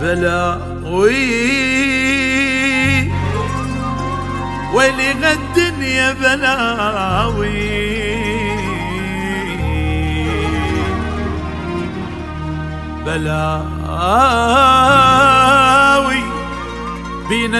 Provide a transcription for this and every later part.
بلاوي ويلي الدنيا بلاوي بلاوي بينا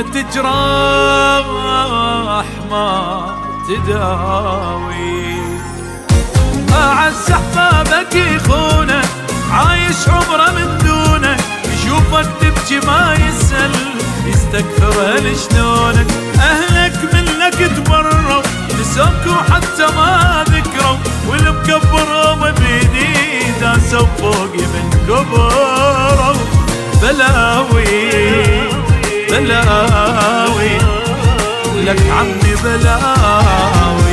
تجراح ما تداوي. أعز أحبابك يخونك عايش عمره من دونك، يشوفك تبكي ما يسأل يستكثر شلونك. أهلك منك تبروا نسوك وحتى ما ذكروا، والمكبرهم بيدي داسوا فوقي من كبروا. بلاوي بلاوي لك عمي بلاوي.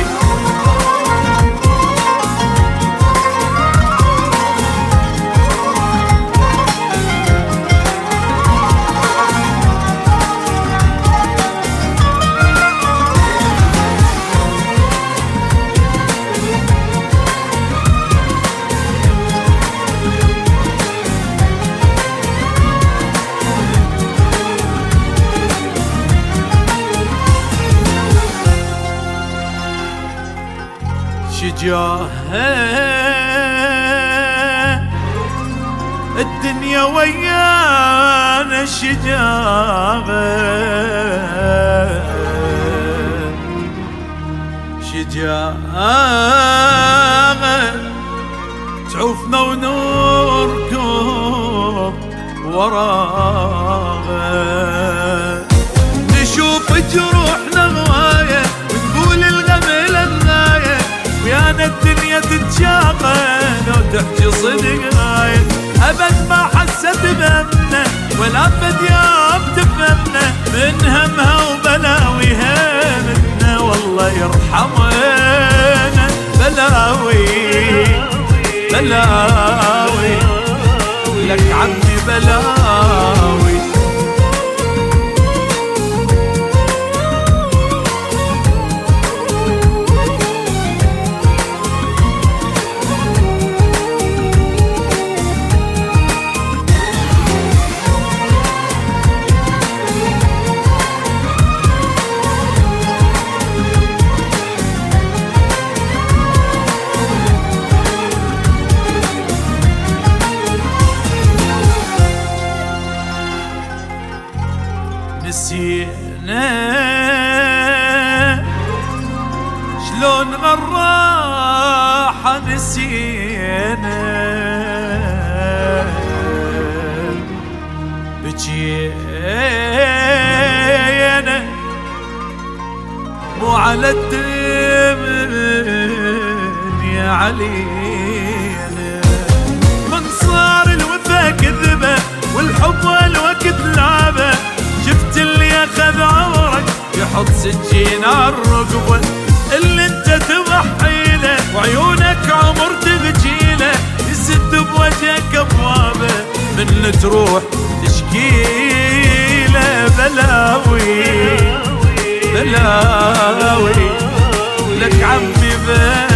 شجاعة الدنيا ويانا شجاعة شجاعة تعوفنا ونركض وراها. نشوف جروحنا غاية ونقول الغم للغاية، ويانا الدنيا تتشاقى لو تحكي صدق غاية. أبد ما حست بهمنا ولا بد يوم تفهمنا، من همها وبلاويها منا والله يرحمنا. بلاوي بلاوي لك عمي بلاوي. نسينا شلون غراحة، نسينا بجينا مو على الدنيا علينا. من صار الوفا كذبة والحب والوقت لعبة، شفت اللي اخذ عمرك يحط سكين عالرقبة، اللي انت تضحي له وعيونك عمر تبجيله، يسد بوجهك ابوابه من تروح تشكيله. بلاوي بلاوي لك عمي بلاوي.